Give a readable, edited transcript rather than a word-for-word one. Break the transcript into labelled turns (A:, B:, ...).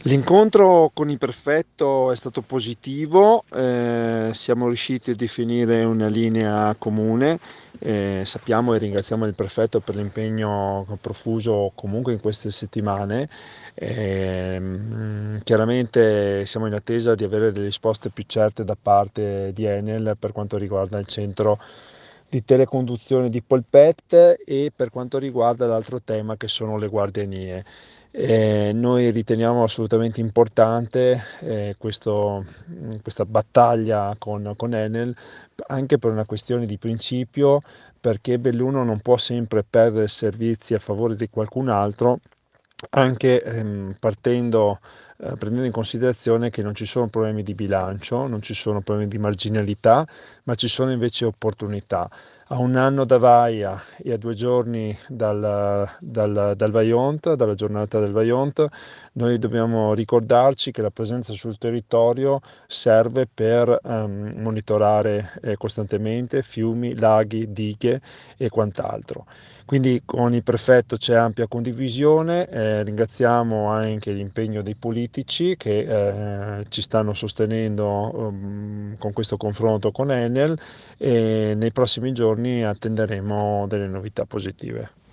A: L'incontro con il prefetto è stato positivo, siamo riusciti a definire una linea comune. Sappiamo e ringraziamo il prefetto per l'impegno profuso comunque in queste settimane. Chiaramente siamo in attesa di avere delle risposte più certe da parte di Enel per quanto riguarda il centro di teleconduzione di Polpette e per quanto riguarda l'altro tema che sono le guardianie. Noi riteniamo assolutamente importante questa battaglia con Enel, anche per una questione di principio, perché Belluno non può sempre perdere servizi a favore di qualcun altro, anche prendendo in considerazione che non ci sono problemi di bilancio, non ci sono problemi di marginalità, ma ci sono invece opportunità. A un anno da Vaia e a 2 giorni dal Vajont, dalla giornata del Vajont, noi dobbiamo ricordarci che la presenza sul territorio serve per monitorare costantemente fiumi, laghi, dighe e quant'altro. Quindi con il prefetto c'è ampia condivisione, ringraziamo anche l'impegno dei politici che ci stanno sostenendo con questo confronto con Enel e nei prossimi giorni attenderemo delle novità positive.